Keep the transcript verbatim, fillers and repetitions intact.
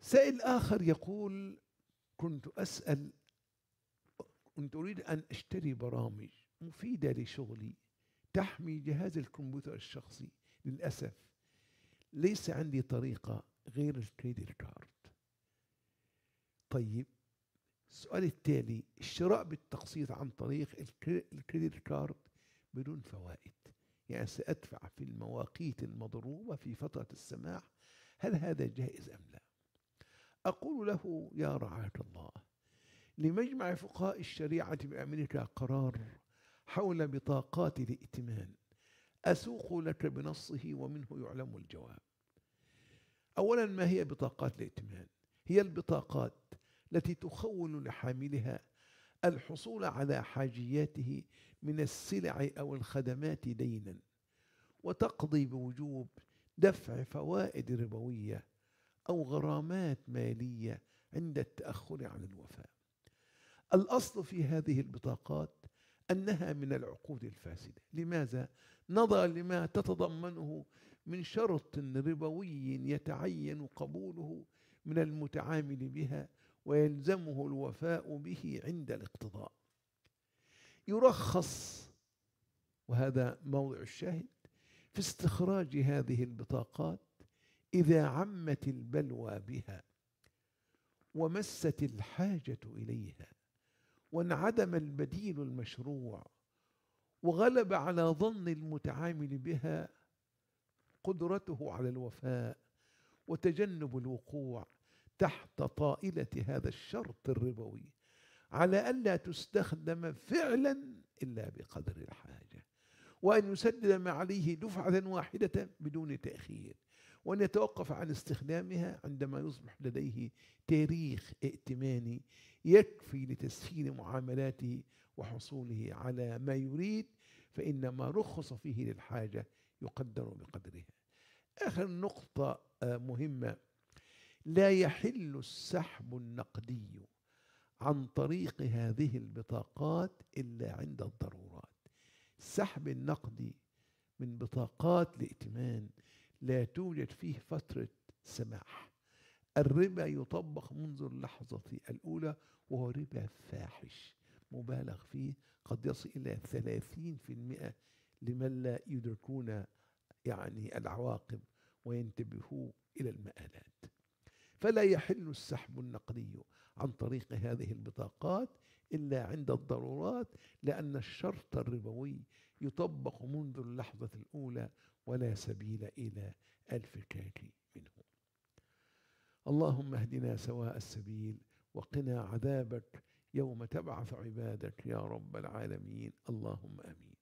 سائل آخر يقول: كنت أسأل كنت أريد أن أشتري برامج مفيدة لشغلي تحمي جهاز الكمبيوتر الشخصي. للأسف ليس عندي طريقة غير الكريدت كارد. طيب، السؤال التالي: الشراء بالتقسيط عن طريق الكريدت كارد بدون فوائد، يعني سأدفع في المواقيت المضروبة في فترة السماح، هل هذا جائز أم لا؟ أقول له: يا رعاية الله، لمجمع فقهاء الشريعة بأمريكا قرار حول بطاقات الائتمان أسوق لك بنصه ومنه يعلم الجواب. أولا، ما هي بطاقات الائتمان؟ هي البطاقات التي تخول لحاملها الحصول على حاجياته من السلع أو الخدمات دينا، وتقضي بوجوب دفع فوائد ربوية أو غرامات مالية عند التأخر عن الوفاء. الأصل في هذه البطاقات أنها من العقود الفاسدة. لماذا؟ نظرا لما تتضمنه من شرط ربوي يتعين قبوله من المتعامل بها ويلزمه الوفاء به عند الاقتضاء. يرخص، وهذا موضع الشاهد، في استخراج هذه البطاقات إذا عمت البلوى بها ومست الحاجة إليها وانعدم البديل المشروع وغلب على ظن المتعامل بها قدرته على الوفاء وتجنب الوقوع تحت طائلة هذا الشرط الربوي، على ألا تستخدم فعلا إلا بقدر الحاجة، وأن يسدد ما عليه دفعة واحدة بدون تأخير، وأن يتوقف عن استخدامها عندما يصبح لديه تاريخ ائتماني يكفي لتسهيل معاملاته وحصوله على ما يريد، فإن ما رخص فيه للحاجة يقدر بقدرها. آخر نقطة مهمة: لا يحل السحب النقدي عن طريق هذه البطاقات إلا عند الضرورات. السحب النقدي من بطاقات الائتمان لا توجد فيه فترة سماح. الربا يطبق منذ اللحظة الأولى، وهو ربا فاحش مبالغ فيه، قد يصل إلى ثلاثين في المئة لمن لا يدركون يعني العواقب وينتبهوا إلى المآلات. فلا يحل السحب النقدي عن طريق هذه البطاقات إلا عند الضرورات، لأن الشرط الربوي يطبق منذ اللحظة الأولى ولا سبيل إلى الفكاك منه. اللهم اهدنا سواء السبيل وقنا عذابك يوم تبعث عبادك يا رب العالمين. اللهم آمين.